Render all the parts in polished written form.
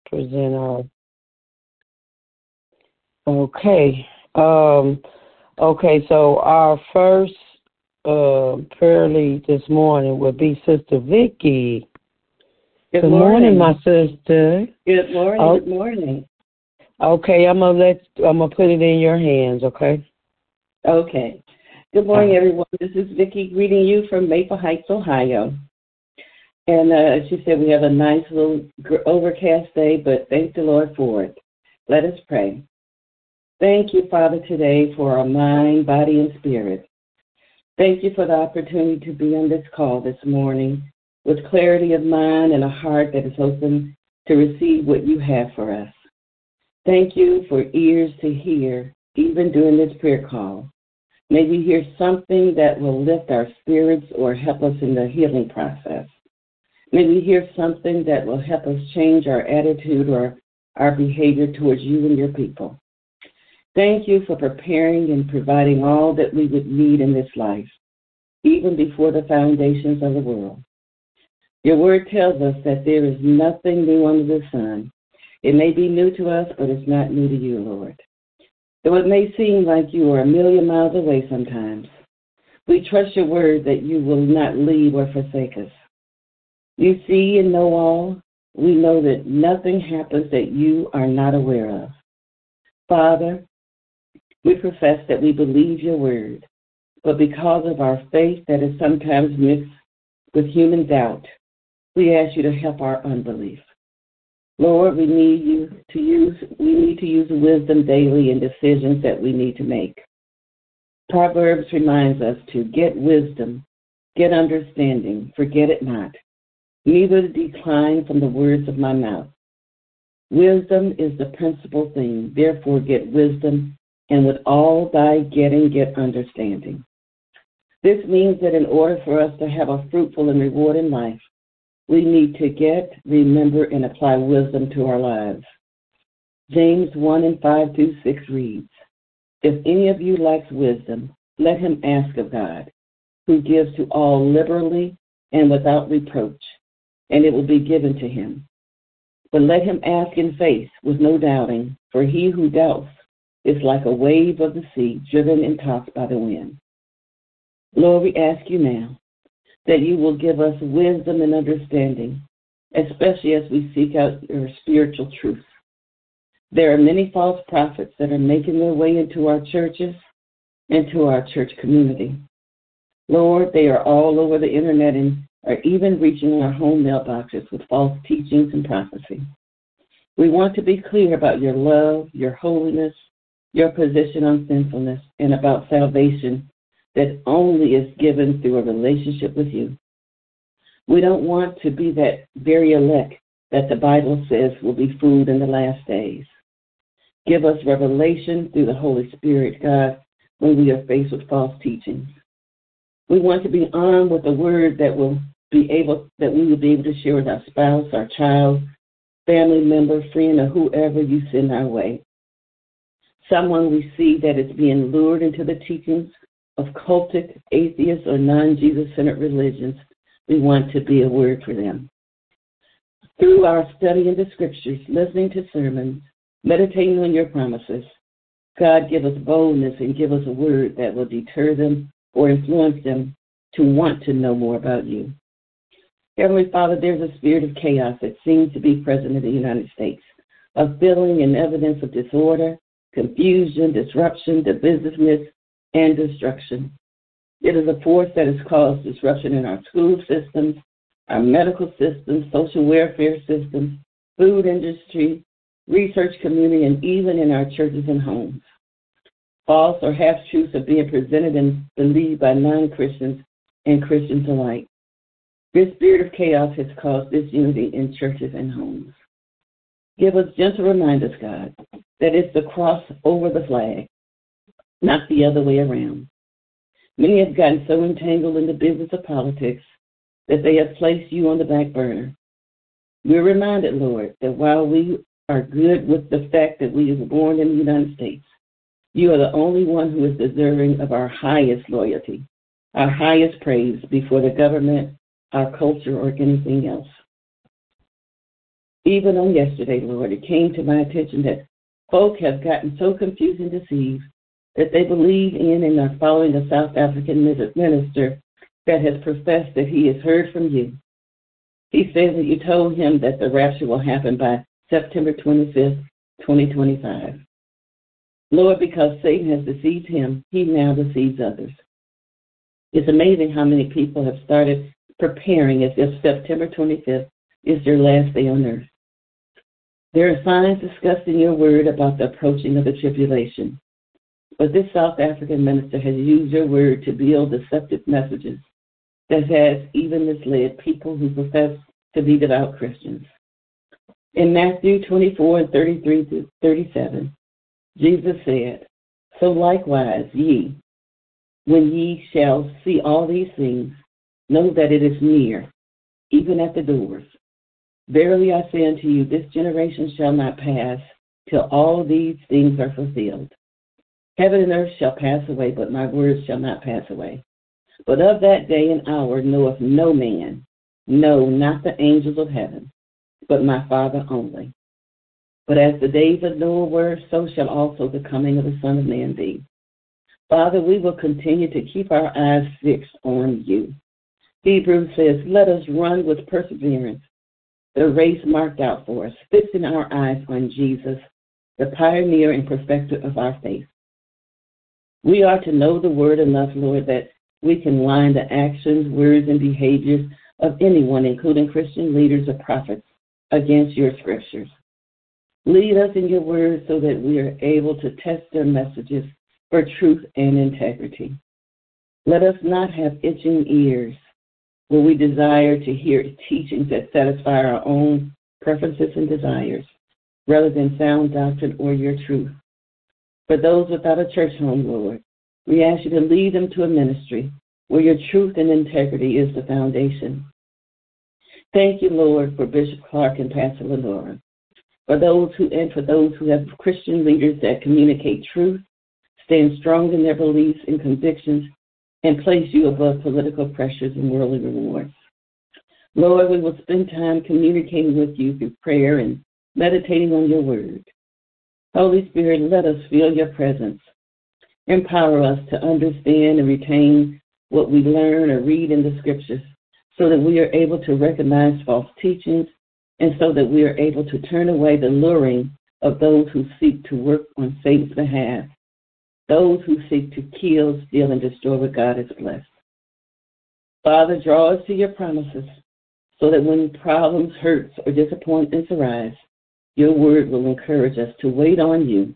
present our. Okay. So our first prayer lead this morning will be Sister Vicky. Good morning, my sister. Good morning. Good morning. Okay, I'm gonna put it in your hands. Okay. Okay. Good morning, everyone. This is Vicky greeting you from Maple Heights, Ohio. And as she said, we have a nice little overcast day, but thank the Lord for it. Let us pray. Thank you, Father, today for our mind, body, and spirit. Thank you for the opportunity to be on this call this morning with clarity of mind and a heart that is open to receive what you have for us. Thank you for ears to hear, even during this prayer call. May we hear something that will lift our spirits or help us in the healing process. May we hear something that will help us change our attitude or our behavior towards you and your people. Thank you for preparing and providing all that we would need in this life, even before the foundations of the world. Your word tells us that there is nothing new under the sun. It may be new to us, but it's not new to you, Lord. Though it may seem like you are a million miles away sometimes, we trust your word that you will not leave or forsake us. You see and know all. We know that nothing happens that you are not aware of. Father, we profess that we believe your word, but because of our faith that is sometimes mixed with human doubt, we ask you to help our unbelief. Lord, we need to use wisdom daily in decisions that we need to make. Proverbs reminds us to get wisdom, get understanding, forget it not, neither decline from the words of my mouth. Wisdom is the principal thing, therefore get wisdom, and with all thy getting, get understanding. This means that in order for us to have a fruitful and rewarding life, we need to get, remember, and apply wisdom to our lives. James 1:5-6 reads, If any of you lacks wisdom, let him ask of God, who gives to all liberally and without reproach, and it will be given to him. But let him ask in faith with no doubting, for he who doubts is like a wave of the sea driven and tossed by the wind. Lord, we ask you now that you will give us wisdom and understanding, especially as we seek out your spiritual truth. There are many false prophets that are making their way into our churches and to our church community. Lord, they are all over the internet and are even reaching our home mailboxes with false teachings and prophecy. We want to be clear about your love, your holiness, your position on sinfulness, and about salvation that only is given through a relationship with you. We don't want to be that very elect that the Bible says will be fooled in the last days. Give us revelation through the Holy Spirit, God, when we are faced with false teachings. We want to be armed with a word that we will be able to share with our spouse, our child, family member, friend, or whoever you send our way. Someone we see that is being lured into the teachings of cultic, atheist, or non-Jesus-centered religions, we want to be a word for them. Through our study in the Scriptures, listening to sermons, meditating on your promises, God, give us boldness and give us a word that will deter them or influence them to want to know more about you. Heavenly Father, there's a spirit of chaos that seems to be present in the United States, of feeling and evidence of disorder, confusion, disruption, divisiveness, and destruction. It is a force that has caused disruption in our school systems, our medical systems, social welfare systems, food industry, research community, and even in our churches and homes. False or half-truths are being presented and believed by non-Christians and Christians alike. This spirit of chaos has caused disunity in churches and homes. Give us gentle reminders, God, that it's the cross over the flag, not the other way around. Many have gotten so entangled in the business of politics that they have placed you on the back burner. We're reminded, Lord, that while we are good with the fact that we were born in the United States, you are the only one who is deserving of our highest loyalty, our highest praise before the government, our culture, or anything else. Even on yesterday, Lord, it came to my attention that folk have gotten so confused and deceived that they believe in and are following a South African minister that has professed that he has heard from you. He says that you told him that the rapture will happen by September 25th, 2025. Lord, because Satan has deceived him, he now deceives others. It's amazing how many people have started preparing as if September 25th is their last day on earth. There are signs discussed in your word about the approaching of the tribulation. But this South African minister has used your word to build deceptive messages that has even misled people who profess to be devout Christians. In Matthew 24:33-37, Jesus said, "So likewise ye, when ye shall see all these things, know that it is near, even at the doors. Verily I say unto you, this generation shall not pass till all these things are fulfilled. Heaven and earth shall pass away, but my words shall not pass away. But of that day and hour knoweth no man, no, not the angels of heaven, but my Father only. But as the days of Noah were, so shall also the coming of the Son of Man be." Father, we will continue to keep our eyes fixed on you. Hebrews says, "Let us run with perseverance the race marked out for us, fixing our eyes on Jesus, the pioneer and perfecter of our faith." We are to know the word enough, Lord, that we can line the actions, words, and behaviors of anyone, including Christian leaders or prophets, against your scriptures. Lead us in your word so that we are able to test their messages for truth and integrity. Let us not have itching ears where we desire to hear teachings that satisfy our own preferences and desires, rather than sound doctrine or your truth. For those without a church home, Lord, we ask you to lead them to a ministry where your truth and integrity is the foundation. Thank you, Lord, for Bishop Clark and Pastor Lenora, for those who have Christian leaders that communicate truth, stand strong in their beliefs and convictions, and place you above political pressures and worldly rewards. Lord, we will spend time communicating with you through prayer and meditating on your word. Holy Spirit, let us feel your presence. Empower us to understand and retain what we learn or read in the scriptures so that we are able to recognize false teachings and so that we are able to turn away the luring of those who seek to work on Satan's behalf, those who seek to kill, steal, and destroy what God has blessed. Father, draw us to your promises so that when problems, hurts, or disappointments arise, your word will encourage us to wait on you.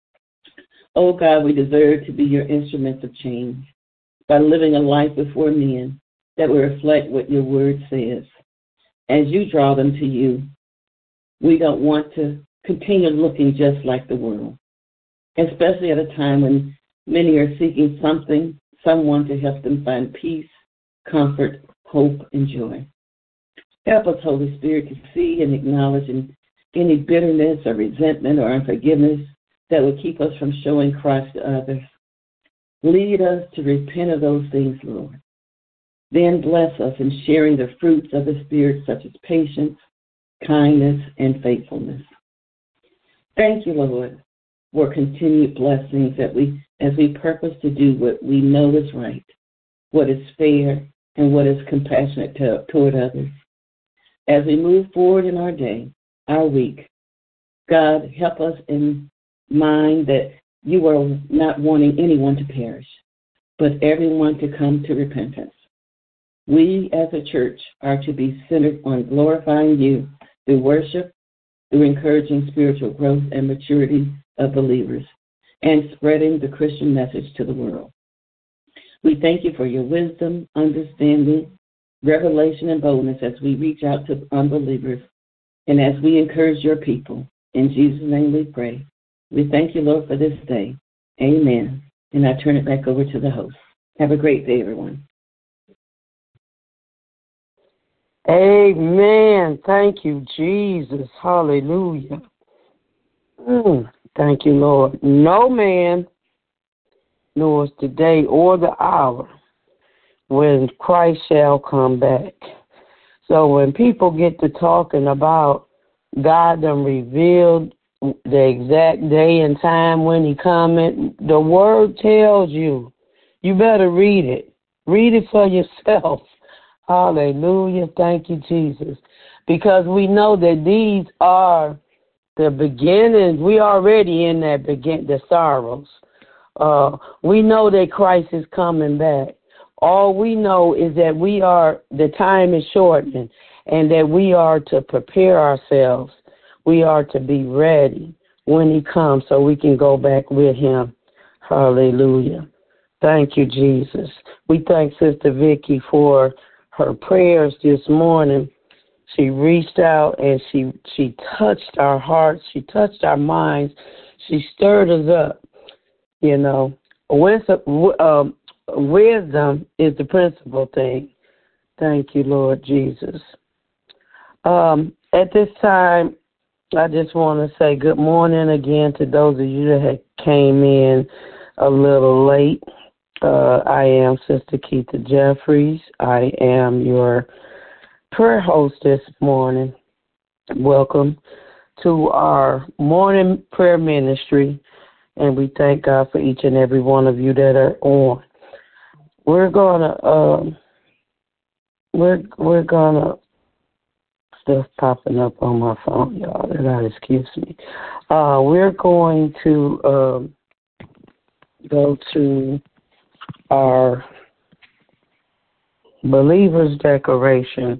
Oh God, we deserve to be your instruments of change by living a life before men that will reflect what your word says. As you draw them to you, we don't want to continue looking just like the world, especially at a time when many are seeking someone to help them find peace, comfort, hope, and joy. Help us, Holy Spirit, to see and acknowledge any bitterness or resentment or unforgiveness that would keep us from showing Christ to others. Lead us to repent of those things, Lord. Then bless us in sharing the fruits of the Spirit, such as patience, kindness, and faithfulness. Thank you, Lord, for continued blessings as we purpose to do what we know is right, what is fair, and what is compassionate toward others. As we move forward in our day, our week, God, help us in mind that you are not wanting anyone to perish, but everyone to come to repentance. We as a church are to be centered on glorifying you through worship, through encouraging spiritual growth and maturity of believers, and spreading the Christian message to the world. We thank you for your wisdom, understanding, revelation, and boldness as we reach out to unbelievers and as we encourage your people. In Jesus' name we pray. We thank you, Lord, for this day. Amen. And I turn it back over to the host. Have a great day, everyone. Amen. Thank you, Jesus. Hallelujah. Thank you, Lord. No man knows the day or the hour when Christ shall come back. So when people get to talking about God done revealed the exact day and time when he coming. The word tells you. You better read it. Read it for yourself. Hallelujah. Thank you, Jesus. Because we know that these are the beginnings. We already in that the sorrows. We know that Christ is coming back. All we know is that the time is shortening, and that we are to prepare ourselves. We are to be ready when he comes so we can go back with him. Hallelujah. Thank you, Jesus. We thank Sister Vicky for her prayers this morning. She reached out and she touched our hearts. She touched our minds. She stirred us up. You know, wisdom is the principal thing. Thank you, Lord Jesus. At this time, I just want to say good morning again to those of you that had came in a little late. I am Sister Keitha Jeffries. I am your prayer host this morning. Welcome to our morning prayer ministry, and we thank God for each and every one of you that are on. We're gonna stuff popping up on my phone, y'all. That excuse me. We're going to go to our Believer's Declaration.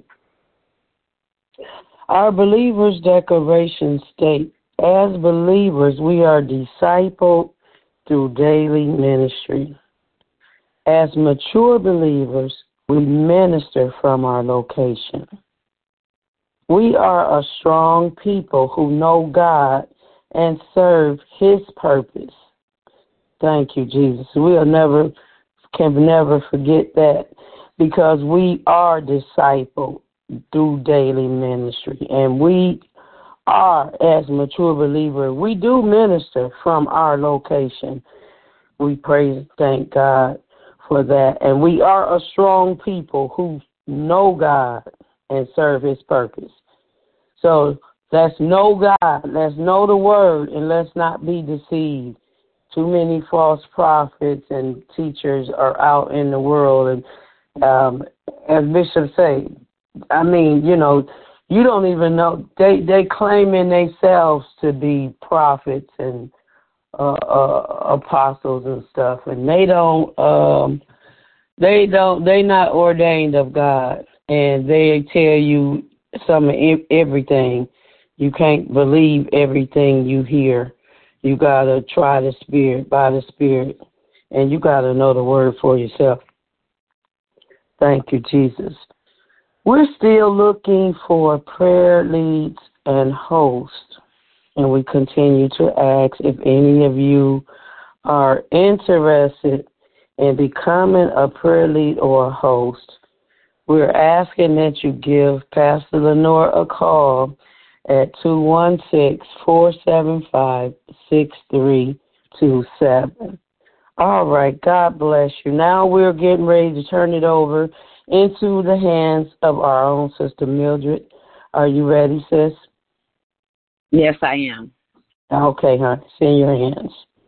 Our Believer's Declaration states, as believers, we are discipled through daily ministry. As mature believers, we minister from our location. We are a strong people who know God and serve his purpose. Thank you, Jesus. Can never forget that, because we are discipled through daily ministry, and we are, as mature believers, we do minister from our location. We praise and thank God for that, and we are a strong people who know God and serve his purpose. So let's know God, let's know the word, and let's not be deceived. Too many false prophets and teachers are out in the world, and as Bishop say, I mean, you know, you don't even know, they claiming themselves to be prophets and apostles and stuff, and they're not ordained of God, and they tell you some of everything. You can't believe everything you hear. You got to try the Spirit by the Spirit, and you got to know the word for yourself. Thank you, Jesus. We're still looking for prayer leads and hosts, and we continue to ask if any of you are interested in becoming a prayer lead or a host. We're asking that you give Pastor Lenore a call at 216-475-6327. All right, God bless you. Now we're getting ready to turn it over into the hands of our own Sister Mildred. Are you ready, sis? Yes, I am. Okay, honey. It's in your hands.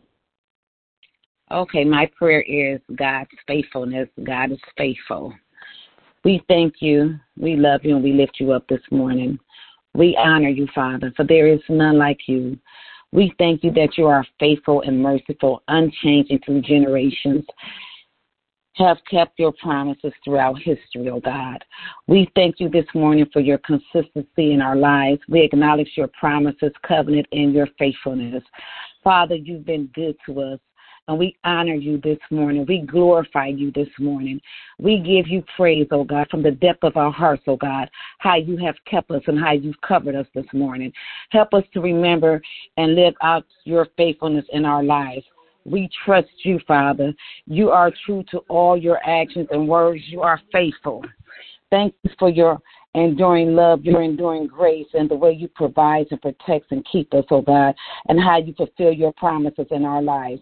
Okay, my prayer is God's faithfulness. God is faithful. We thank you, we love you, and we lift you up this morning. We honor you, Father, for there is none like you. We thank you that you are faithful and merciful, unchanging through generations, have kept your promises throughout history, oh God. We thank you this morning for your consistency in our lives. We acknowledge your promises, covenant, and your faithfulness. Father, you've been good to us, and we honor you this morning. We glorify you this morning. We give you praise, oh God, from the depth of our hearts, oh God, how you have kept us and how you've covered us this morning. Help us to remember and live out your faithfulness in our lives. We trust you, Father. You are true to all your actions and words. You are faithful. Thank you for your enduring love, your enduring grace, and the way you provide and protect and keep us, oh God, and how you fulfill your promises in our lives.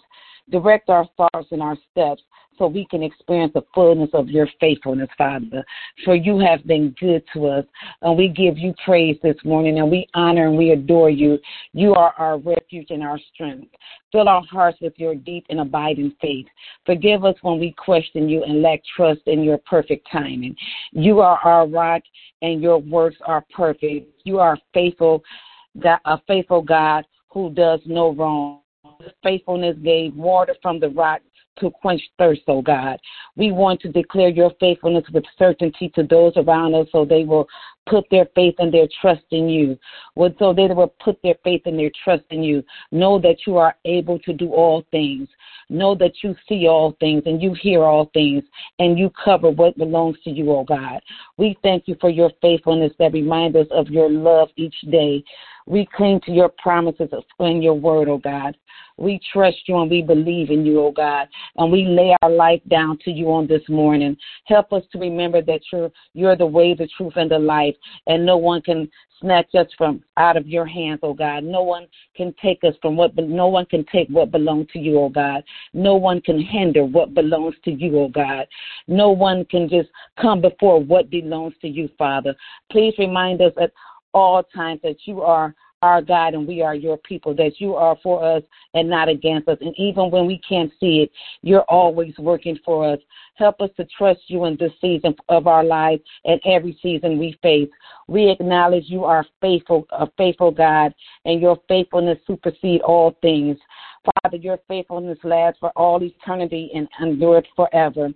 Direct our thoughts and our steps so we can experience the fullness of your faithfulness, Father. For you have been good to us, and we give you praise this morning, and we honor and we adore you. You are our refuge and our strength. Fill our hearts with your deep and abiding faith. Forgive us when we question you and lack trust in your perfect timing. You are our rock, and your works are perfect. You are faithful, a faithful God who does no wrong. Faithfulness gave water from the rock to quench thirst, oh God. We want to declare your faithfulness with certainty to those around us so they will put their faith and their trust in you. So they will put their faith and their trust in you. Know that you are able to do all things. Know that you see all things and you hear all things and you cover what belongs to you, oh God. We thank you for your faithfulness that reminds us of your love each day. We cling to your promises in your word, oh God. We trust you and we believe in you, oh God, and we lay our life down to you on this morning. Help us to remember that you're the way, the truth, and the life, and no one can snatch us from out of your hands, oh God. No one can take us from no one can take what belongs to you, oh God. No one can hinder what belongs to you, oh God. No one can just come before what belongs to you, Father. Please remind us at all times that you are our God and we are your people, that you are for us and not against us. And even when we can't see it, you're always working for us. Help us to trust you in this season of our lives and every season we face. We acknowledge you are faithful, a faithful God, and your faithfulness supersedes all things. Father, your faithfulness lasts for all eternity and endures forever.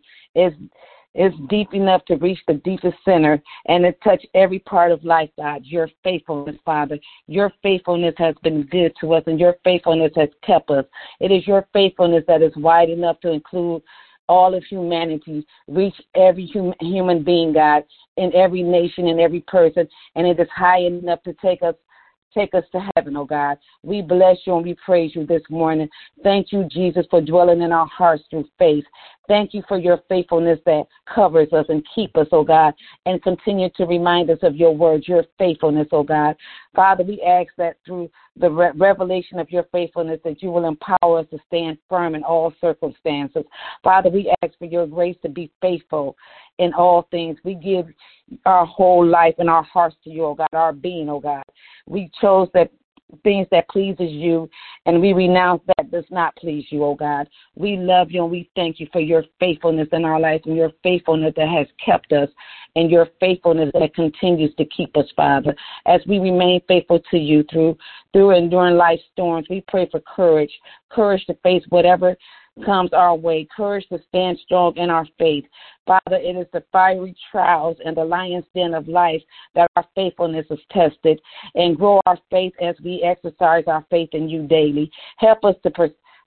It's deep enough to reach the deepest center and to touch every part of life, God. Your faithfulness, Father. Your faithfulness has been good to us, and your faithfulness has kept us. It is your faithfulness that is wide enough to include all of humanity, reach every human being, God, in every nation and every person, and it is high enough to take us to heaven, oh God. We bless you and we praise you this morning. Thank you, Jesus, for dwelling in our hearts through faith. Thank you for your faithfulness that covers us and keep us, oh God, and continue to remind us of your words, your faithfulness, oh God. Father, we ask that through the revelation of your faithfulness that you will empower us to stand firm in all circumstances. Father, we ask for your grace to be faithful in all things. We give our whole life and our hearts to you, oh God, our being, oh God. We chose that things that pleases you, and we renounce that does not please you, oh God. We love you and we thank you for your faithfulness in our life and your faithfulness that has kept us and your faithfulness that continues to keep us, Father. As we remain faithful to you through and during life's storms, we pray for courage to face whatever comes our way, courage to stand strong in our faith. Father, it is the fiery trials and the lion's den of life that our faithfulness is tested, and grow our faith as we exercise our faith in you daily. Help us to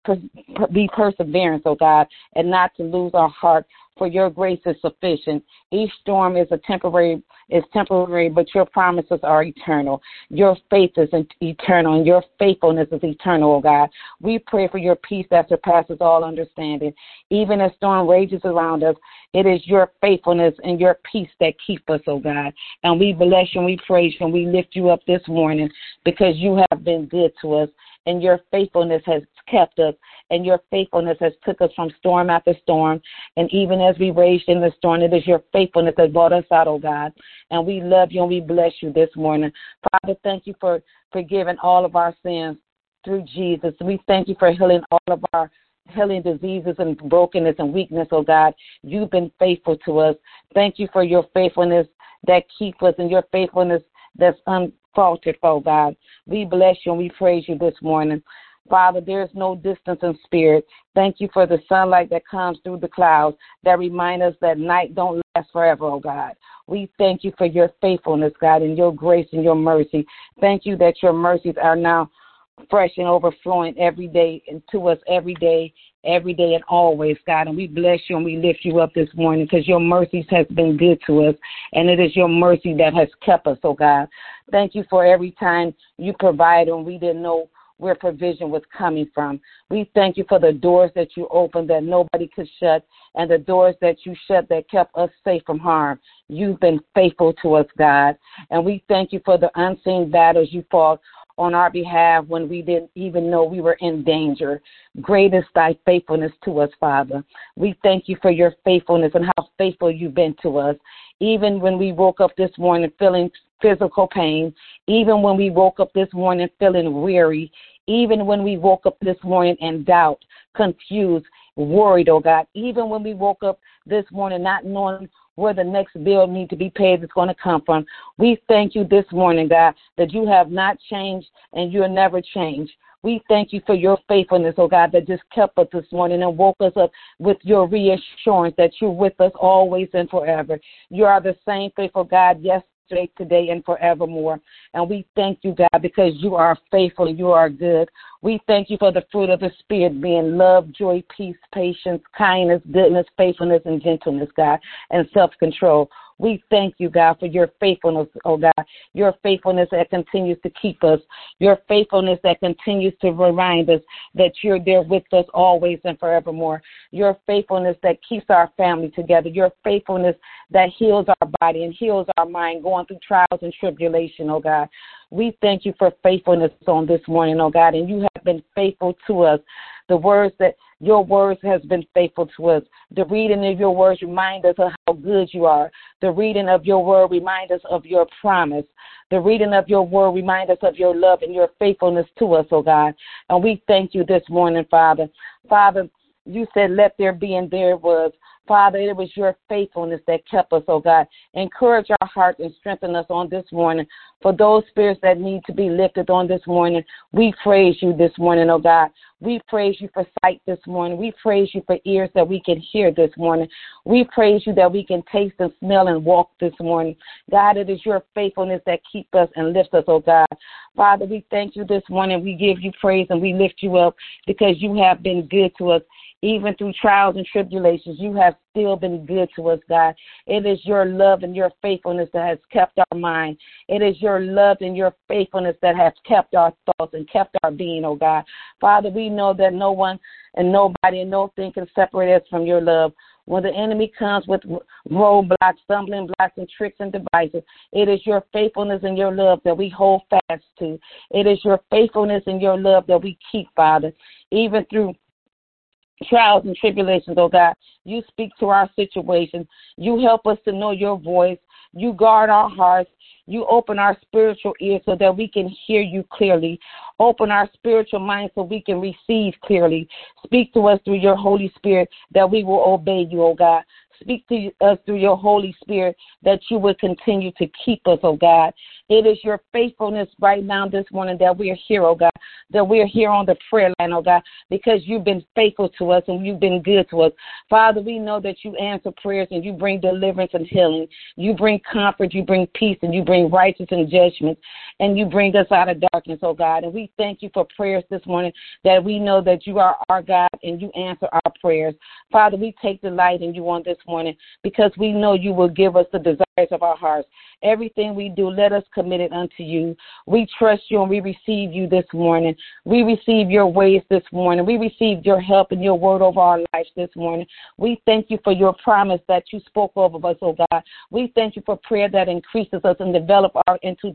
be perseverance, oh God, and not to lose our heart, for your grace is sufficient. Each storm is temporary, but your promises are eternal. Your faith is eternal, and your faithfulness is eternal, oh God. We pray for your peace that surpasses all understanding. Even as storm rages around us, it is your faithfulness and your peace that keep us, oh God. And we bless you and we praise you and we lift you up this morning because you have been good to us, and your faithfulness has kept us, and your faithfulness has took us from storm after storm. And even as we raged in the storm, it is your faithfulness that brought us out, oh God. And we love you and we bless you this morning. Father, thank you for forgiving all of our sins through Jesus. We thank you for healing all of our healing diseases and brokenness and weakness, oh God. You've been faithful to us. Thank you for your faithfulness that keeps us and your faithfulness that's unfaltered, oh God. We bless you and we praise you this morning. Father, there is no distance in spirit. Thank you for the sunlight that comes through the clouds that remind us that night don't last forever, oh God. We thank you for your faithfulness, God, and your grace and your mercy. Thank you that your mercies are now fresh and overflowing every day and to us every day and always, God. And we bless you and we lift you up this morning because your mercies has been good to us, and it is your mercy that has kept us, oh God. Thank you for every time you provide and we didn't know where provision was coming from. We thank you for the doors that you opened that nobody could shut, and the doors that you shut that kept us safe from harm. You've been faithful to us, God. And we thank you for the unseen battles you fought on our behalf when we didn't even know we were in danger. Great is thy faithfulness to us, Father. We thank you for your faithfulness and how faithful you've been to us. Even when we woke up this morning feeling physical pain, even when we woke up this morning feeling weary, even when we woke up this morning in doubt, confused, worried, oh God, even when we woke up this morning not knowing where the next bill needs to be paid is going to come from. We thank you this morning, God, that you have not changed and you'll never change. We thank you for your faithfulness, oh God, that just kept us this morning and woke us up with your reassurance that you're with us always and forever. You are the same faithful God yesterday, today, and forevermore. And we thank you, God, because you are faithful and you are good. We thank you for the fruit of the Spirit being love, joy, peace, patience, kindness, goodness, faithfulness, and gentleness, God, and self-control. We thank you, God, for your faithfulness, oh God, your faithfulness that continues to keep us, your faithfulness that continues to remind us that you're there with us always and forevermore, your faithfulness that keeps our family together, your faithfulness that heals our body and heals our mind going through trials and tribulation, oh God. We thank you for faithfulness on this morning, oh God, and you have been faithful to us. Your words has been faithful to us. The reading of your words remind us of how good you are. The reading of your word remind us of your promise. The reading of your word remind us of your love and your faithfulness to us, oh God. And we thank you this morning, Father. Father, you said, let there be, and there was. Father, it was your faithfulness that kept us, oh God. Encourage our hearts and strengthen us on this morning. For those spirits that need to be lifted on this morning, we praise you this morning, oh God. We praise you for sight this morning. We praise you for ears that we can hear this morning. We praise you that we can taste and smell and walk this morning. God, it is your faithfulness that keeps us and lifts us, oh God. Father, we thank you this morning. We give you praise and we lift you up because you have been good to us. Even through trials and tribulations, you have still been good to us, God. It is your love and your faithfulness that has kept our mind. It is your love and your faithfulness that has kept our thoughts and kept our being, oh God. Father, we know that no one and nobody and nothing can separate us from your love. When the enemy comes with roadblocks, stumbling blocks, and tricks and devices, it is your faithfulness and your love that we hold fast to. It is your faithfulness and your love that we keep, Father, even through trials and tribulations, oh God. You speak to our situation. You help us to know your voice. You guard our hearts. You open our spiritual ears so that we can hear you clearly. Open our spiritual mind so we can receive clearly. Speak to us through your Holy Spirit that we will obey you, oh God. Speak to us through your Holy Spirit that you will continue to keep us, oh God. It is your faithfulness right now this morning that we are here, oh God, that we are here on the prayer line, oh God, because you've been faithful to us and you've been good to us. Father, we know that you answer prayers and you bring deliverance and healing. You bring comfort, you bring peace, and you bring righteousness and judgment, and you bring us out of darkness, oh God. And we thank you for prayers this morning that we know that you are our God and you answer our prayers. Father, we take delight in you on this morning because we know you will give us the desires of our hearts. Everything we do, let us commit it unto you. We trust you and we receive you this morning. We receive your ways this morning. We receive your help and your word over our lives this morning. We thank you for your promise that you spoke over us, oh God. We thank you for prayer that increases us and develop our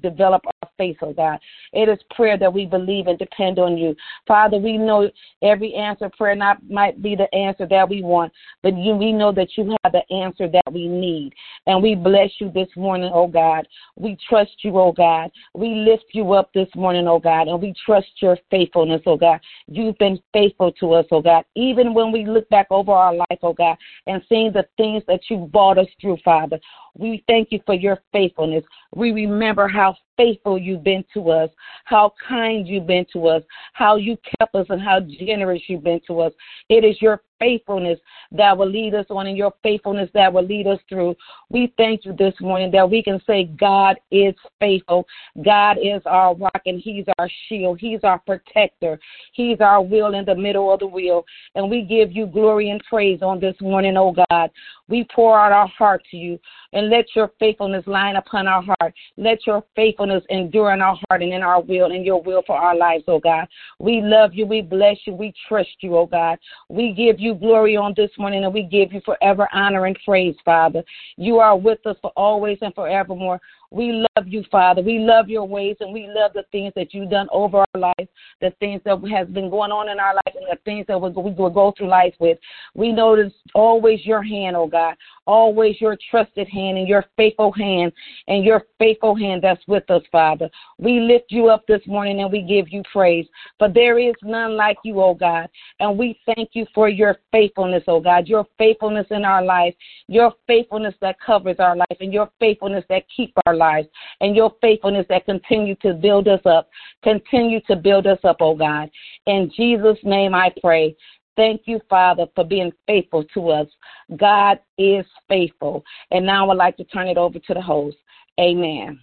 faith, oh God. It is prayer that we believe and depend on you. Father, we know every answer prayer might be the answer that we want, but we know that you have the answer that we need. And we bless you this morning, oh God. We trust you, oh God. We lift you up this morning, oh God, and we trust your faithfulness, oh God. You've been faithful to us, oh God. Even when we look back over our life, oh God, and seeing the things that you've brought us through, Father, we thank you for your faithfulness. We remember how faithful you've been to us, how kind you've been to us, how you kept us, and how generous you've been to us. It is your faithfulness that will lead us on and your faithfulness that will lead us through. We thank you this morning that we can say God is faithful. God is our rock and he's our shield. He's our protector. He's our wheel in the middle of the wheel. And we give you glory and praise on this morning, oh God. We pour out our heart to you and let your faithfulness line upon our heart. Let your faithfulness endure in our heart and in our will and your will for our lives, oh God. We love you. We bless you. We trust you, oh God. We give you glory on this morning and we give you forever honor and praise, Father. You are with us for always and forevermore. We love you, Father. We love your ways, and we love the things that you've done over our life, the things that has been going on in our life, and the things that we will go through life with. We know it's always your hand, oh God, always your trusted hand and your faithful hand that's with us, Father. We lift you up this morning and we give you praise, for there is none like you, oh God, and we thank you for your faithfulness, oh God, your faithfulness in our life, your faithfulness that covers our life, and your faithfulness that keeps our lives, and your faithfulness that continue to build us up. Continue to build us up, oh God. In Jesus' name I pray. Thank you, Father, for being faithful to us. God is faithful. And now I'd like to turn it over to the host. Amen.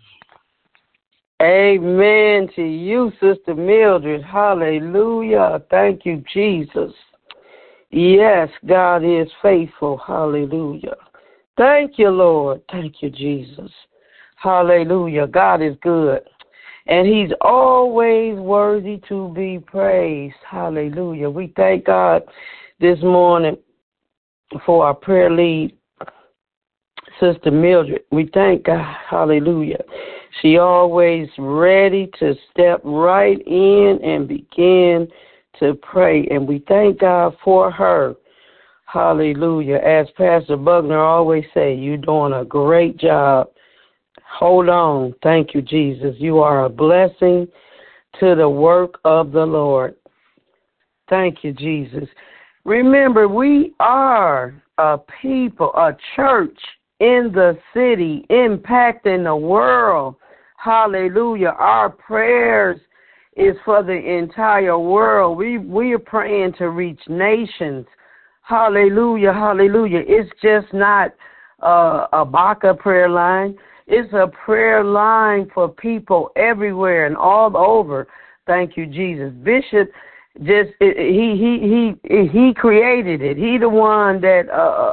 Amen to you, Sister Mildred. Hallelujah. Thank you, Jesus. Yes, God is faithful. Hallelujah. Thank you, Lord. Thank you, Jesus. Hallelujah. God is good. And he's always worthy to be praised. Hallelujah. We thank God this morning for our prayer lead, Sister Mildred. We thank God. Hallelujah. She always ready to step right in and begin to pray. And we thank God for her. Hallelujah. As Pastor Buckner always say, you're doing a great job. Hold on. Thank you, Jesus. You are a blessing to the work of the Lord. Thank you, Jesus. Remember, we are a people, a church in the city, impacting the world. Hallelujah. Our prayers is for the entire world. We are praying to reach nations. Hallelujah, hallelujah. It's just not a Baca prayer line. It's a prayer line for people everywhere and all over. Thank you, Jesus. Bishop just he created it. He the one that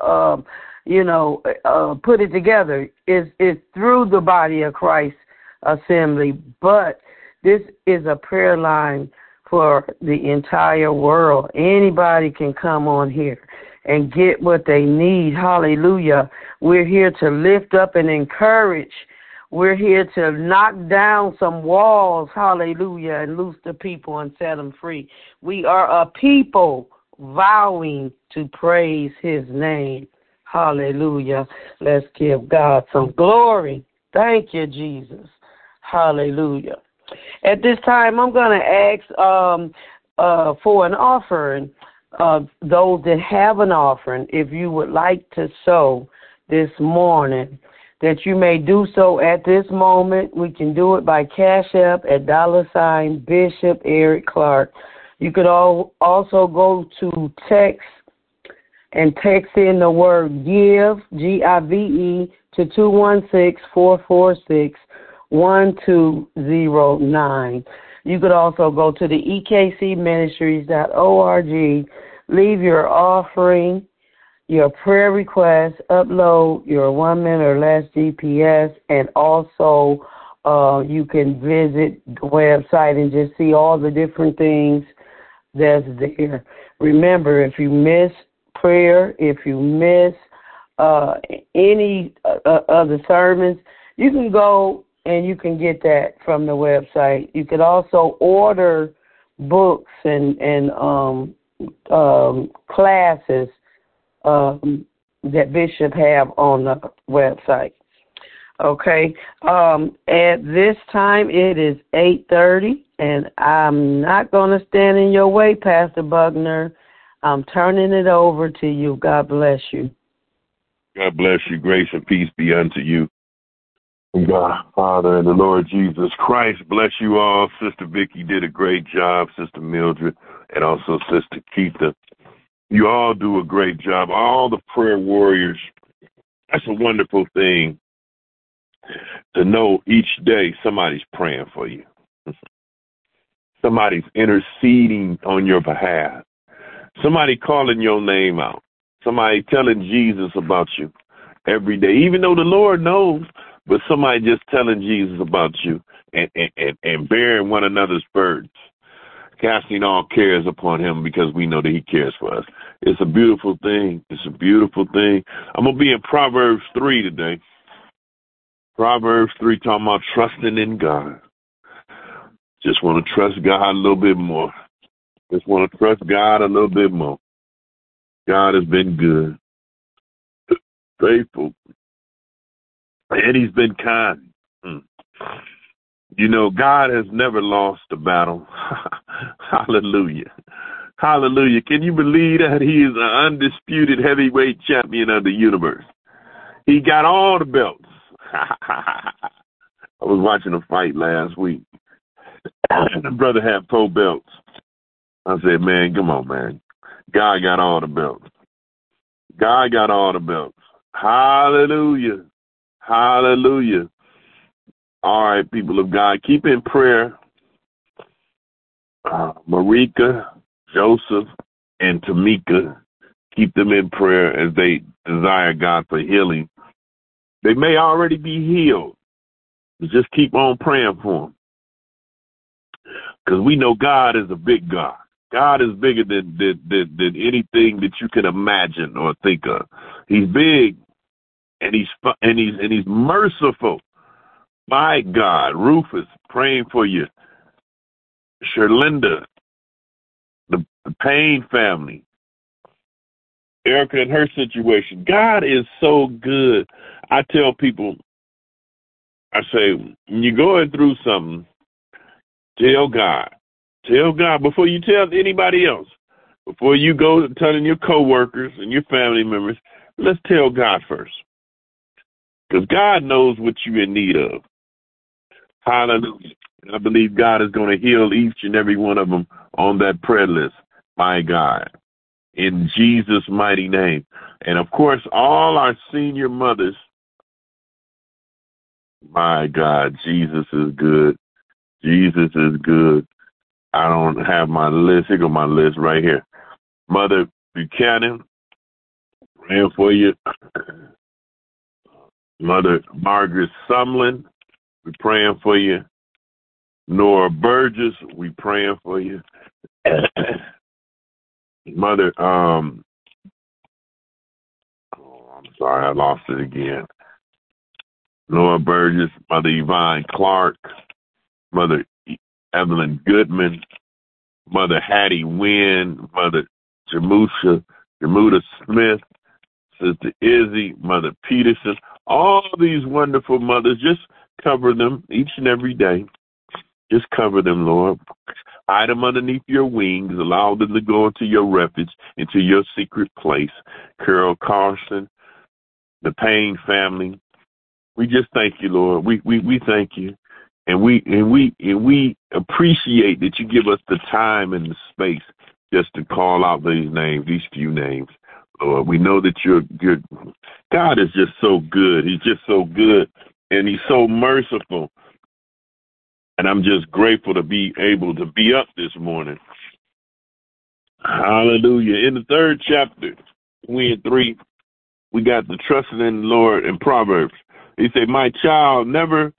put it together. It's through the body of Christ assembly, but this is a prayer line for the entire world. Anybody can come on here and get what they need. Hallelujah. We're here to lift up and encourage. We're here to knock down some walls. Hallelujah. And loose the people and set them free. We are a people vowing to praise his name. Hallelujah. Let's give God some glory. Thank you, Jesus. Hallelujah. At this time, I'm going to ask for an offering. Those that have an offering, if you would like to sow this morning, that you may do so at this moment. We can do it by Cash App at $ Bishop Eric Clark. You could also go to text and text in the word GIVE, G-I-V-E, to 216-446-1209. You could also go to the ekcministries.org, leave your offering, your prayer request, upload your 1 minute or less GPS, and also you can visit the website and just see all the different things that's there. Remember, if you miss prayer, if you miss any of the sermons, you can go and you can get that from the website. You could also order books and classes that Bishop have on the website. Okay. At this time, it is 8:30, and I'm not going to stand in your way, Pastor Buckner. I'm turning it over to you. God bless you. God bless you. Grace and peace be unto you. God, Father, and the Lord Jesus Christ bless you all. Sister Vicky did a great job, Sister Mildred, and also Sister Keitha. You all do a great job. All the prayer warriors, that's a wonderful thing to know each day somebody's praying for you. Somebody's interceding on your behalf. Somebody calling your name out. Somebody telling Jesus about you every day, even though the Lord knows, but somebody just telling Jesus about you and bearing one another's burdens, casting all cares upon him because we know that he cares for us. It's a beautiful thing. It's a beautiful thing. I'm going to be in Proverbs 3 today. Proverbs 3 talking about trusting in God. Just want to trust God a little bit more. Just want to trust God a little bit more. God has been good, faithful, and he's been kind. You know, God has never lost a battle. Hallelujah. Hallelujah. Can you believe that he is an undisputed heavyweight champion of the universe? He got all the belts. I was watching a fight last week. The brother had 4 belts. I said, man, come on, man. God got all the belts. God got all the belts. Hallelujah. Hallelujah. All right, people of God, keep in prayer Marika, Joseph, and Tamika. Keep them in prayer as they desire God for healing. They may already be healed. Just keep on praying for them. Because we know God is a big God. God is bigger than anything that you can imagine or think of. He's big, and he's merciful. My God, Rufus, praying for you. Sherlinda, the Payne family, Erica and her situation. God is so good. I tell people, I say, when you're going through something, tell God. Tell God before you tell anybody else. Before you go telling your coworkers and your family members, let's tell God first. Because God knows what you're in need of. Hallelujah. And I believe God is going to heal each and every one of them on that prayer list. My God. In Jesus' mighty name. And, of course, all our senior mothers. My God, Jesus is good. Jesus is good. I don't have my list. Here goes my list right here. Mother Buchanan, praying for you. Mother Margaret Sumlin, we're praying for you. Nora Burgess, we praying for you. Mother, I'm sorry, I lost it again. Nora Burgess, Mother Yvonne Clark, Mother Evelyn Goodman, Mother Hattie Wynn, Mother Jamuta Smith, Sister Izzy, Mother Peterson, all these wonderful mothers, just cover them each and every day. Just cover them, Lord. Hide them underneath your wings. Allow them to go into your refuge, into your secret place. Carol Carson, the Payne family. We just thank you, Lord. We thank you. And we appreciate that you give us the time and the space just to call out these names, these few names. Lord, we know that you're good. God is just so good. He's just so good. And he's so merciful. And I'm just grateful to be able to be up this morning. Hallelujah. In the 3rd chapter, 3, we got the trusting in the Lord in Proverbs. He said, my child, never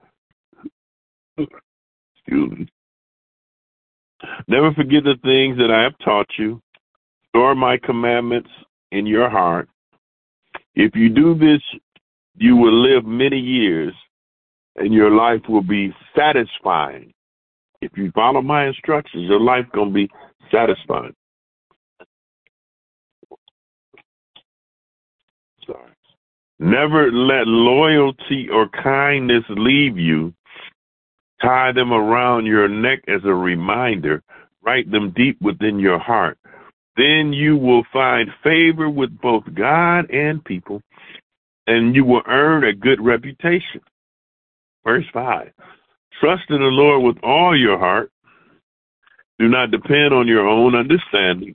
forget the things that I have taught you. Store my commandments in your heart. If you do this, you will live many years, and your life will be satisfying. If you follow my instructions, your life going to be satisfying. Sorry. Never let loyalty or kindness leave you. Tie them around your neck as a reminder. Write them deep within your heart. Then you will find favor with both God and people, and you will earn a good reputation. Verse 5. Trust in the Lord with all your heart. Do not depend on your own understanding.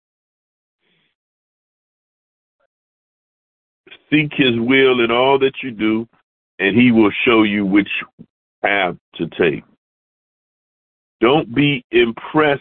Seek his will in all that you do, and he will show you which path to take. Don't be impressed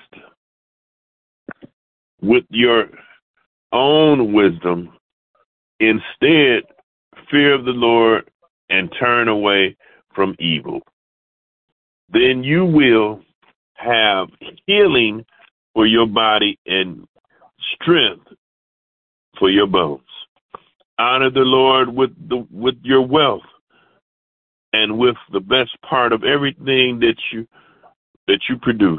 with your own wisdom. Instead, fear the Lord and turn away from evil. Then you will have healing for your body and strength for your bones. Honor the Lord with your wealth and with the best part of everything that you produce.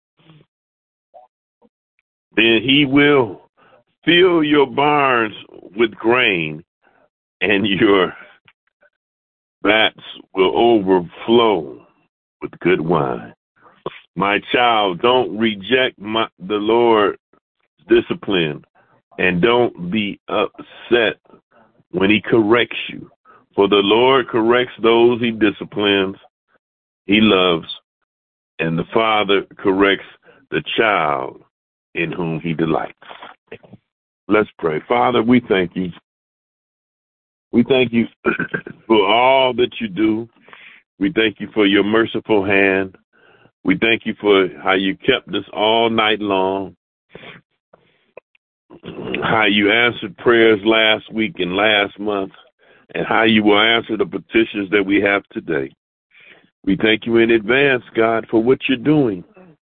Then he will fill your barns with grain, and your vats will overflow with good wine. My child, don't reject the Lord's discipline, and don't be upset when he corrects you. For the Lord corrects those he disciplines, he loves, and the Father corrects the child in whom he delights. Let's pray. Father, we thank you. We thank you for all that you do. We thank you for your merciful hand. We thank you for how you kept us all night long, how you answered prayers last week and last month, and how you will answer the petitions that we have today. We thank you in advance, God, for what you're doing,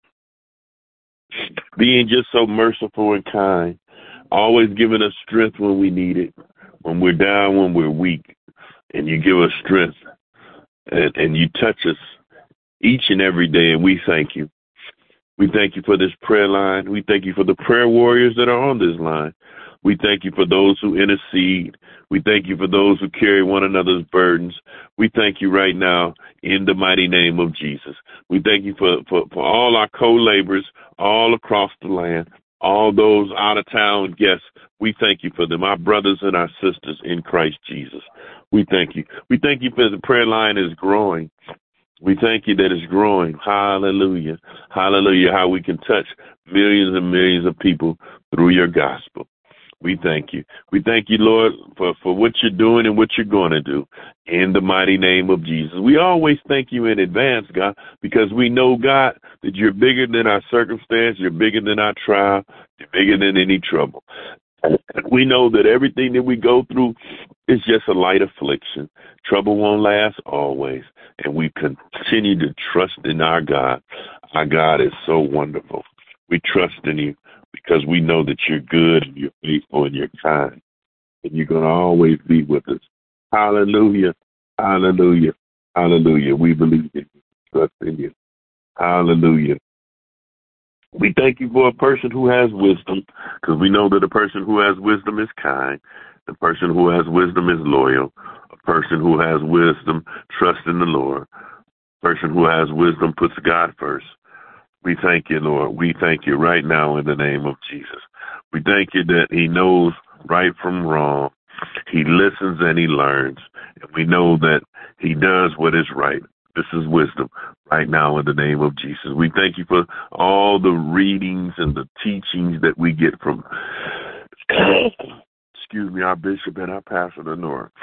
being just so merciful and kind, always giving us strength when we need it, when we're down, when we're weak, and you give us strength, and you touch us each and every day, and we thank you. We thank you for this prayer line. We thank you for the prayer warriors that are on this line. We thank you for those who intercede. We thank you for those who carry one another's burdens. We thank you right now in the mighty name of Jesus. We thank you for all our co-laborers all across the land, all those out-of-town guests. We thank you for them, our brothers and our sisters in Christ Jesus. We thank you. We thank you for the prayer line is growing. We thank you that it's growing. Hallelujah. Hallelujah. How we can touch millions and millions of people through your gospel. We thank you. We thank you, Lord, for what you're doing and what you're going to do in the mighty name of Jesus. We always thank you in advance, God, because we know, God, that you're bigger than our circumstance. You're bigger than our trial. You're bigger than any trouble. We know that everything that we go through is just a light affliction. Trouble won't last always. And we continue to trust in our God. Our God is so wonderful. We trust in you because we know that you're good and you're faithful and you're kind. And you're going to always be with us. Hallelujah. Hallelujah. Hallelujah. We believe in you. Trust in you. Hallelujah. We thank you for a person who has wisdom, because we know that a person who has wisdom is kind. The person who has wisdom is loyal. A person who has wisdom trusts in the Lord. A person who has wisdom puts God first. We thank you, Lord. We thank you right now in the name of Jesus. We thank you that he knows right from wrong. He listens and he learns. And we know that he does what is right. This is wisdom right now in the name of Jesus. We thank you for all the readings and the teachings that we get from, our bishop and our pastor, the North.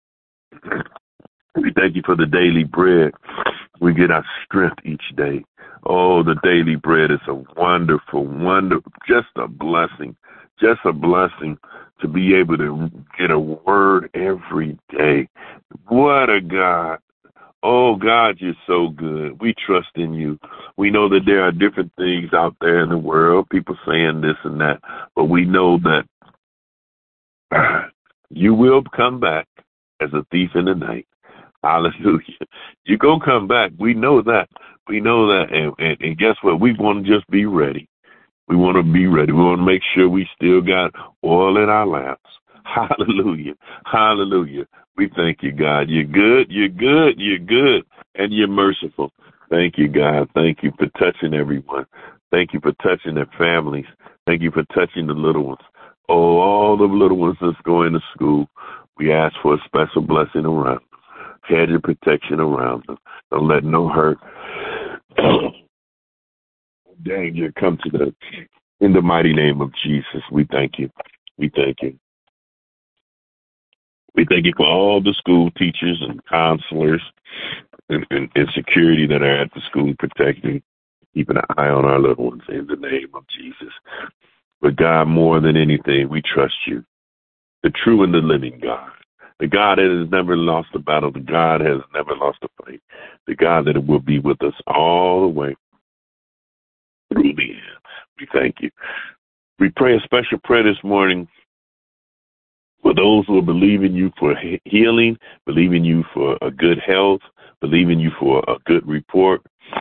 We thank you for the daily bread. We get our strength each day. Oh, the daily bread is a wonderful, just a blessing to be able to get a word every day. What a God. Oh, God, you're so good. We trust in you. We know that there are different things out there in the world, people saying this and that, but we know that you will come back as a thief in the night. Hallelujah. You're going to come back. We know that. We know that. And guess what? We want to just be ready. We want to be ready. We want to make sure we still got oil in our lamps. Hallelujah. Hallelujah. We thank you, God. You're good. You're good. You're good. And you're merciful. Thank you, God. Thank you for touching everyone. Thank you for touching their families. Thank you for touching the little ones. Oh, all the little ones that's going to school. We ask for a special blessing around them. Hedge of protection around them. Don't let no hurt, danger come to them. In the mighty name of Jesus, we thank you. We thank you. We thank you for all the school teachers and counselors and security that are at the school protecting, keeping an eye on our little ones in the name of Jesus. But God, more than anything, we trust you, the true and the living God, the God that has never lost a battle, the God has never lost a fight, the God that will be with us all the way through the end. We thank you. We pray a special prayer this morning for those who are believing you for healing, believing you for a good health, believing you for a good report.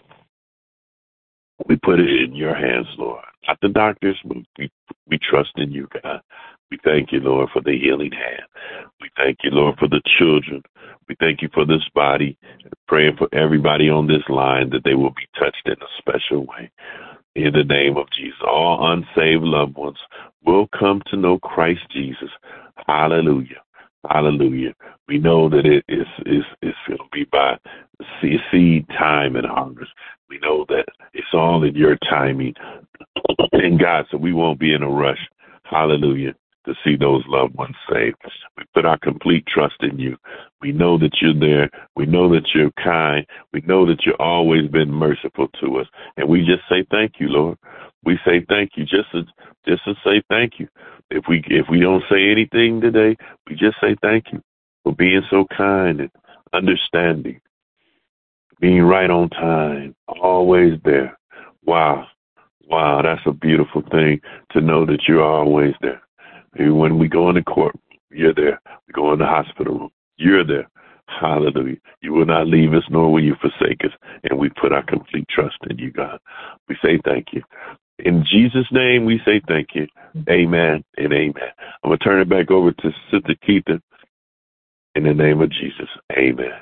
We put it in your hands, Lord. Not the doctors, but we trust in you, God. We thank you, Lord, for the healing hand. We thank you, Lord, for the children. We thank you for this body. Praying for everybody on this line that they will be touched in a special way. In the name of Jesus, all unsaved loved ones will come to know Christ Jesus. Hallelujah. Hallelujah. We know that it's going to be by seed time and harvest. We know that it's all in your timing. And God, so we won't be in a rush. Hallelujah. To see those loved ones saved. We put our complete trust in you. We know that you're there. We know that you're kind. We know that you've always been merciful to us. And we just say thank you, Lord. We say thank you just to say thank you. If we don't say anything today, we just say thank you for being so kind and understanding, being right on time, always there. Wow, that's a beautiful thing to know that you're always there. When we go in the court, you're there. We go in the hospital room, you're there. Hallelujah. You will not leave us, nor will you forsake us. And we put our complete trust in you, God. We say thank you. In Jesus' name, we say thank you. Amen and amen. I'm going to turn it back over to Sister Keitha. In the name of Jesus, amen.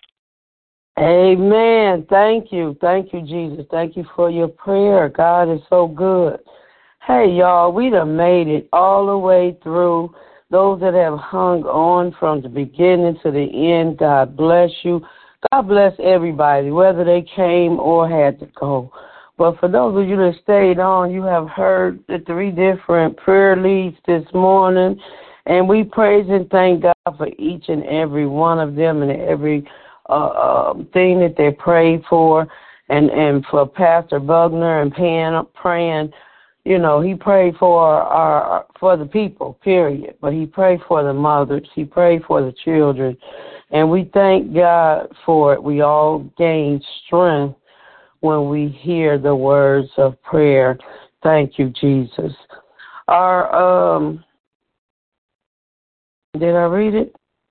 Amen. Thank you. Thank you, Jesus. Thank you for your prayer. God is so good. Hey, y'all, we done made it all the way through. Those that have hung on from the beginning to the end, God bless you. God bless everybody, whether they came or had to go. But for those of you that stayed on, you have heard the 3 different prayer leads this morning. And we praise and thank God for each and every one of them and every thing that they prayed for. And for Pastor Bugner and praying, you know, he prayed for the people, period. But he prayed for the mothers. He prayed for the children. And we thank God for it. We all gain strength when we hear the words of prayer. Thank you, Jesus. Did I read it?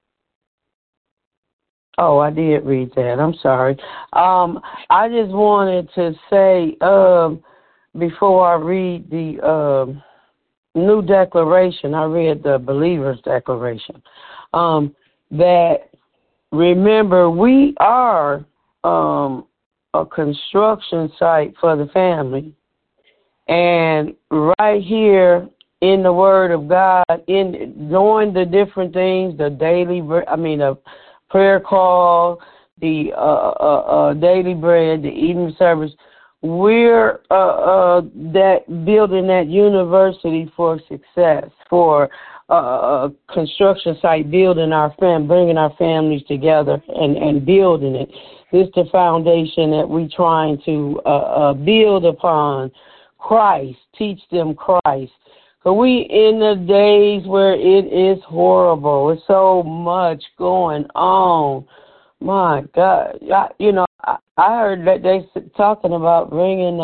Oh, I did read that. I'm sorry. I just wanted to say, before I read the new declaration, I read the believer's declaration, that remember we are a construction site for the family. And right here in the Word of God, in doing the different things, the prayer call, the daily bread, the evening service, we're building that university for success, for a construction site, building bringing our families together and building it. This is the foundation that we're trying to build upon. Christ, teach them Christ. But we in the days where it is horrible. It's so much going on. My God. I heard that they talking about bringing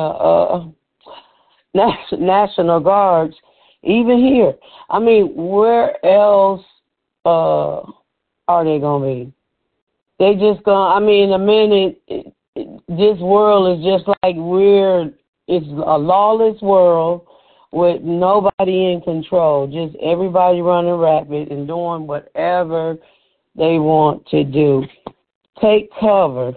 National Guards even here. I mean, where else are they going to be? They just going, a minute, this world is just like it's a lawless world with nobody in control, just everybody running rapid and doing whatever they want to do. Take cover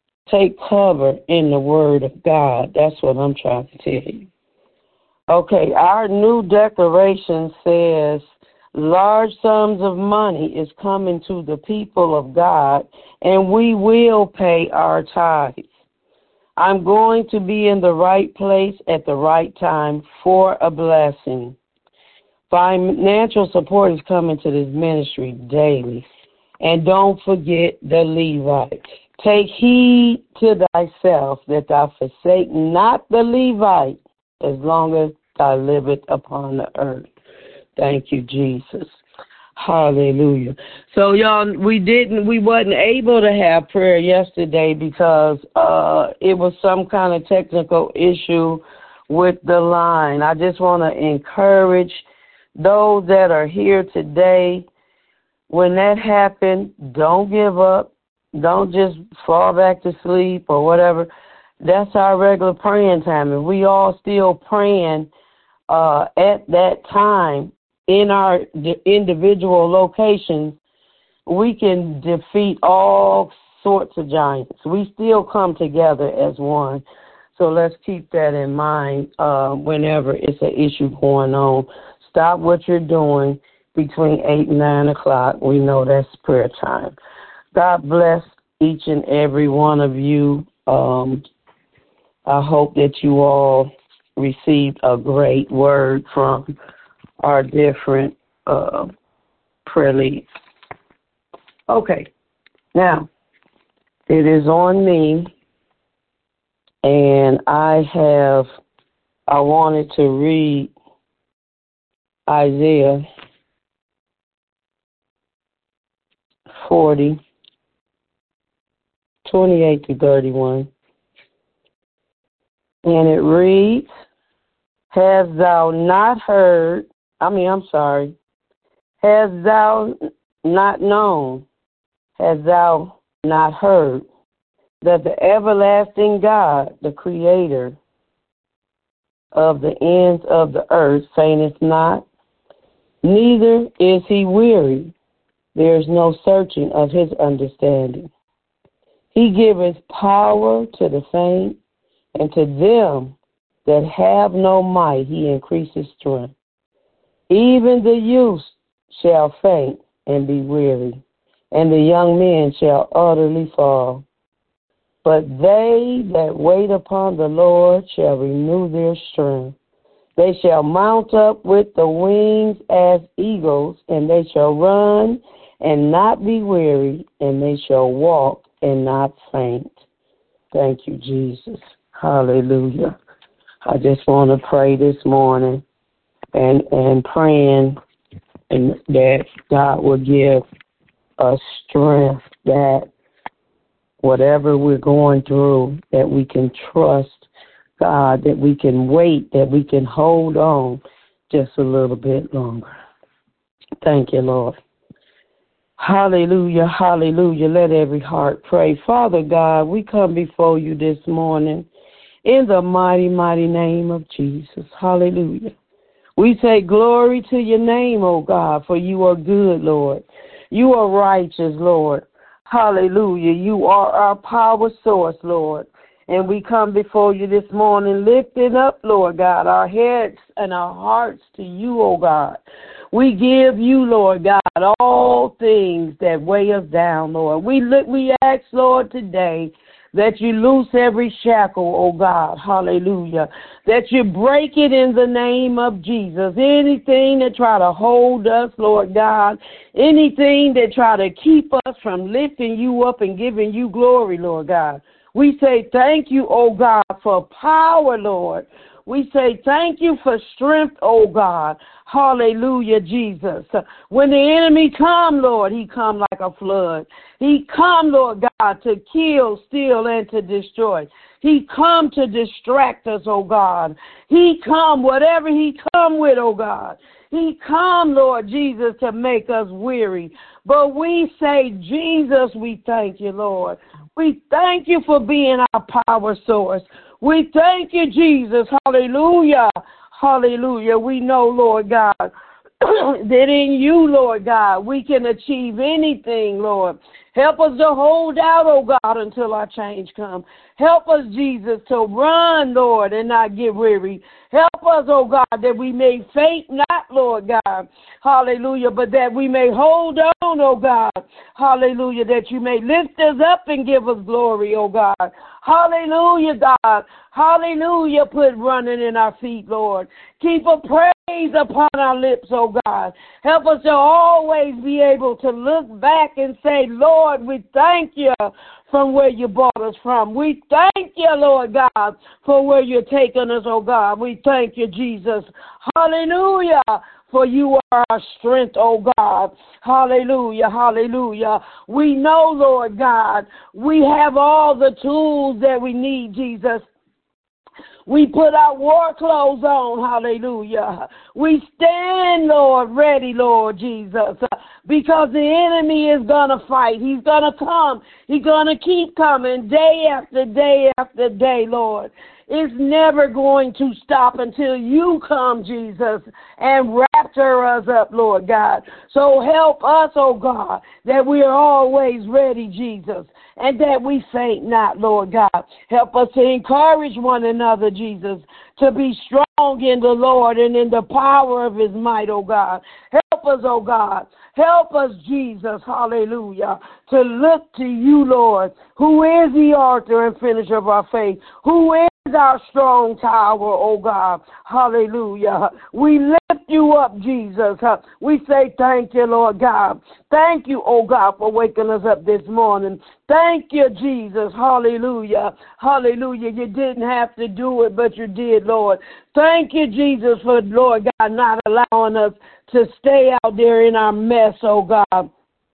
in the Word of God. That's what I'm trying to tell you. Okay, our new declaration says, large sums of money is coming to the people of God, and we will pay our tithes. I'm going to be in the right place at the right time for a blessing. Financial support is coming to this ministry daily. And don't forget the Levites. Take heed to thyself that thou forsake not the Levite as long as thou livest upon the earth. Thank you, Jesus. Hallelujah. So, y'all, we wasn't able to have prayer yesterday because it was some kind of technical issue with the line. I just want to encourage those that are here today. When that happened, don't give up. Don't just fall back to sleep or whatever. That's our regular praying time. If we all still praying at that time in our individual locations, we can defeat all sorts of giants. We still come together as one. So let's keep that in mind whenever it's an issue going on. Stop what you're doing between 8 and 9 o'clock. We know that's prayer time. God bless each and every one of you. I hope that you all received a great word from our different prayer leads. Okay, now it is on me, and I wanted to read Isaiah 40, 28 to 31. And it reads, Hast thou not known, hast thou not heard, that the everlasting God, the Creator of the ends of the earth, fainteth not, neither is he weary. There is no searching of his understanding. He giveth power to the faint, and to them that have no might he increases strength. Even the youth shall faint and be weary, and the young men shall utterly fall. But they that wait upon the Lord shall renew their strength. They shall mount up with the wings as eagles, and they shall run and not be weary, and they shall walk and not faint. Thank you, Jesus. Hallelujah. I just want to pray this morning and praying and that God will give us strength, that whatever we're going through, that we can trust God, that we can wait, that we can hold on just a little bit longer. Thank you, Lord. Hallelujah, hallelujah. Let every heart pray. Father God, we come before you this morning in the mighty, mighty name of Jesus. Hallelujah. We say glory to your name, O God, for you are good, Lord. You are righteous, Lord. Hallelujah. You are our power source, Lord. And we come before you this morning lifting up, Lord God, our heads and our hearts to you, O God. We give you, Lord God, all things that weigh us down, Lord. We ask, Lord, today that you loose every shackle, oh God, hallelujah, that you break it in the name of Jesus. Anything that try to hold us, Lord God, anything that try to keep us from lifting you up and giving you glory, Lord God. We say thank you, oh God, for power, Lord. We say thank you for strength, oh God. Hallelujah, Jesus. When the enemy come, Lord, he come like a flood. He come, Lord God, to kill, steal, and to destroy. He come to distract us, oh God. He come, whatever he come with, oh God. He come, Lord Jesus, to make us weary. But we say, Jesus, we thank you, Lord. We thank you for being our power source. We thank you, Jesus. Hallelujah. Hallelujah. We know, Lord God, that in you, Lord God, we can achieve anything, Lord. Help us to hold out, oh God, until our change comes. Help us, Jesus, to run, Lord, and not get weary. Help us, oh God, that we may faint not, Lord God. Hallelujah. But that we may hold on, oh God. Hallelujah. That you may lift us up and give us glory, oh God. Hallelujah, God. Hallelujah. Put running in our feet, Lord. Keep a praise upon our lips, oh God. Help us to always be able to look back and say, Lord, we thank you from where you brought us from. We thank you, Lord God, for where you're taking us, oh God. We thank you, Jesus. Hallelujah. For you are our strength, oh God. Hallelujah, hallelujah. We know, Lord God, we have all the tools that we need, Jesus. We put our war clothes on, hallelujah. We stand, Lord, ready, Lord Jesus, because the enemy is going to fight. He's going to come. He's going to keep coming day after day after day, Lord. It's never going to stop until you come, Jesus, and rapture us up, Lord God. So help us, oh God, that we are always ready, Jesus, and that we faint not, Lord God. Help us to encourage one another, Jesus, to be strong in the Lord and in the power of his might, oh God. Help us, oh God. Help us, Jesus, hallelujah, to look to you, Lord, who is the author and finisher of our faith, who is our strong tower, oh God. Hallelujah. We lift you up, Jesus. We say thank you, Lord God. Thank you, oh God, for waking us up this morning. Thank you, Jesus. Hallelujah. Hallelujah. You didn't have to do it, but you did, Lord. Thank you, Jesus, for, Lord God, not allowing us to stay out there in our mess, oh God.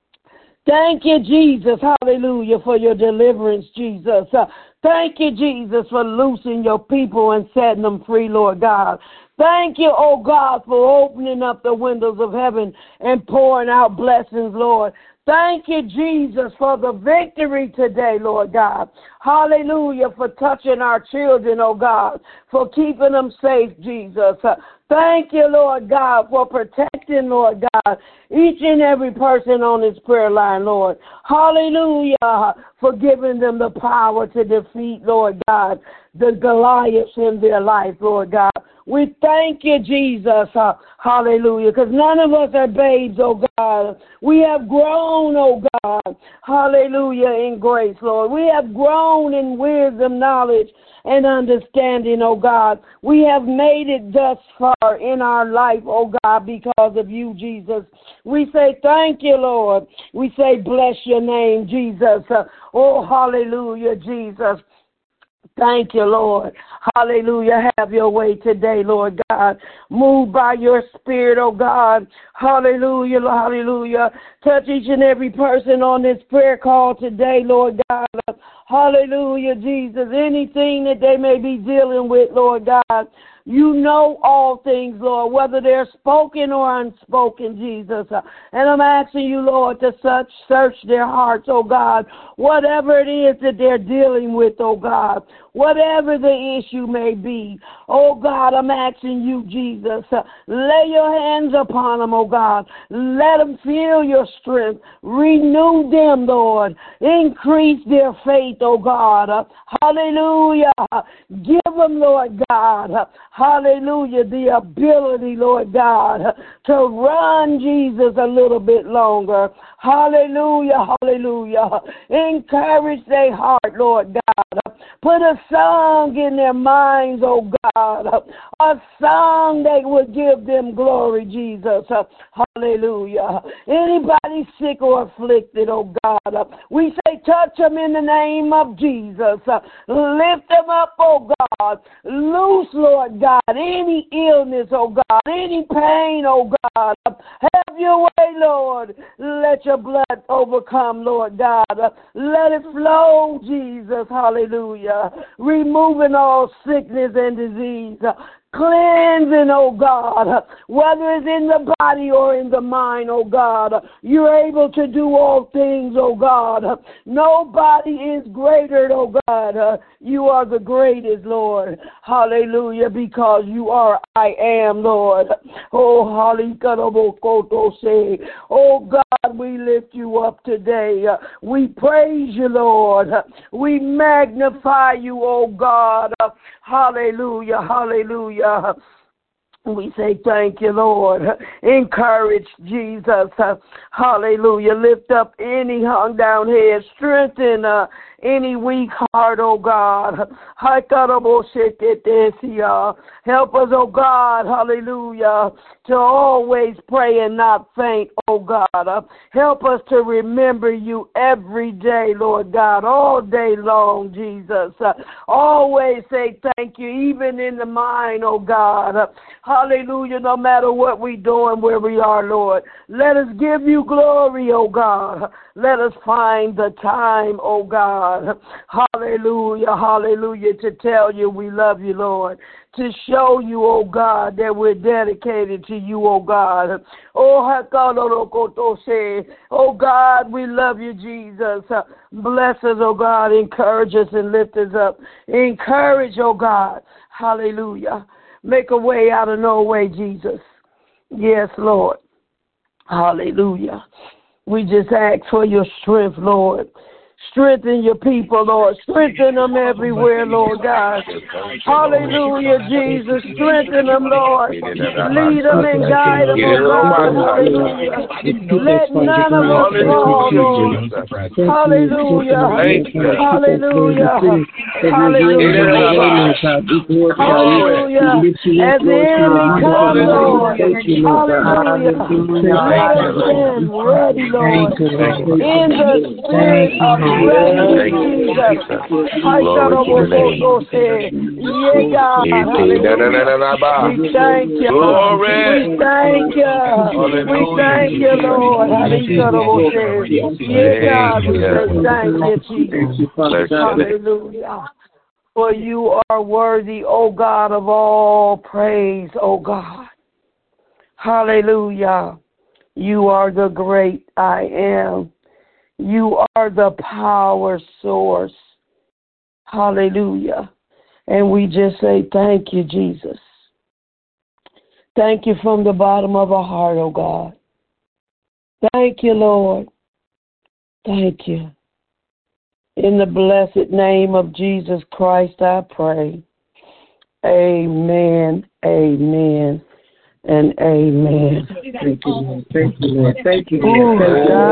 Thank you, Jesus, hallelujah, for your deliverance, Jesus. Thank you, Jesus, for loosing your people and setting them free, Lord God. Thank you, oh God, for opening up the windows of heaven and pouring out blessings, Lord. Thank you, Jesus, for the victory today, Lord God. Hallelujah, for touching our children, oh God, for keeping them safe, Jesus. Thank you, Lord God, for protecting, Lord God, each and every person on this prayer line, Lord. Hallelujah, for giving them the power to defeat, Lord God, the Goliaths in their life, Lord God. We thank you, Jesus, hallelujah, because none of us are babes, oh God. We have grown, oh God, hallelujah, in grace, Lord. We have grown in wisdom, knowledge, and understanding, oh God. We have made it thus far in our life, oh God, because of you, Jesus. We say thank you, Lord. We say bless your name, Jesus. Oh, hallelujah, Jesus. Thank you, Lord. Hallelujah. Have your way today, Lord God. Move by your spirit, oh God. Hallelujah. Hallelujah. Touch each and every person on this prayer call today, Lord God. Hallelujah, Jesus. Anything that they may be dealing with, Lord God. You know all things, Lord, whether they're spoken or unspoken, Jesus. And I'm asking you, Lord, to search their hearts, oh God. Whatever it is that they're dealing with, oh God. Whatever the issue may be, oh God, I'm asking you, Jesus, lay your hands upon them, oh God. Let them feel your strength. Renew them, Lord. Increase their faith, oh God. Hallelujah. Give them, Lord God, hallelujah, the ability, Lord God, to run, Jesus, a little bit longer. Hallelujah, hallelujah. Encourage their heart, Lord God. Put a song in their minds, oh God. A song that would give them glory, Jesus. Hallelujah. Anybody sick or afflicted, oh God, we say touch them in the name of Jesus. Lift them up, oh God. Loose, Lord God, any illness, oh God, any pain, oh God. Have your way, Lord. Let your blood overcome, Lord God. Let it flow, Jesus. Hallelujah. Removing all sickness and disease. Cleansing, oh God, whether it's in the body or in the mind, oh God. You're able to do all things, oh God. Nobody is greater, oh God. You are the greatest, Lord. Hallelujah, because you are I am, Lord. Oh, oh God, we lift you up today. We praise you, Lord. We magnify you, oh God. Hallelujah, hallelujah. We say thank you, Lord. Encourage Jesus. Hallelujah. Lift up any hung down head. Strengthen any weak heart, oh God. Help us, oh God. Hallelujah. To always pray and not faint, oh God. Help us to remember you every day, Lord God. All day long, Jesus. Always say thank you, even in the mind, oh God. Hallelujah, no matter what we're doing, where we are, Lord. Let us give you glory, oh God. Let us find the time, oh God. God. Hallelujah, hallelujah, to tell you we love you, Lord. To show you, oh God, that we're dedicated to you, oh God. Oh God, we love you, Jesus. Bless us, oh God. Encourage us and lift us up. Encourage, oh God. Hallelujah. Make a way out of no way, Jesus. Yes, Lord. Hallelujah. We just ask for your strength, Lord. Strengthen your people, Lord. Strengthen them everywhere, Lord God. Hallelujah, Jesus. Strengthen them, Lord. Lead them and guide them, oh God. Hallelujah. Let none of us fall, Lord. Hallelujah. Hallelujah. Hallelujah. Hallelujah. As the enemy comes, Lord. Hallelujah. Let us stand ready, Lord. In the spirit of ready, Jesus. Yeah, God. We thank you. We thank you. We thank you, Lord. Yeah, God. We say thank you, Jesus. Hallelujah. For you are worthy, O God, of all praise, O God. Hallelujah. You are the great I am. You are the power source. Hallelujah. And we just say thank you, Jesus. Thank you from the bottom of our heart, oh God. Thank you, Lord. Thank you. In the blessed name of Jesus Christ, I pray. Amen, amen, and amen. Thank you, Lord. Thank you, Lord. Thank you, Lord.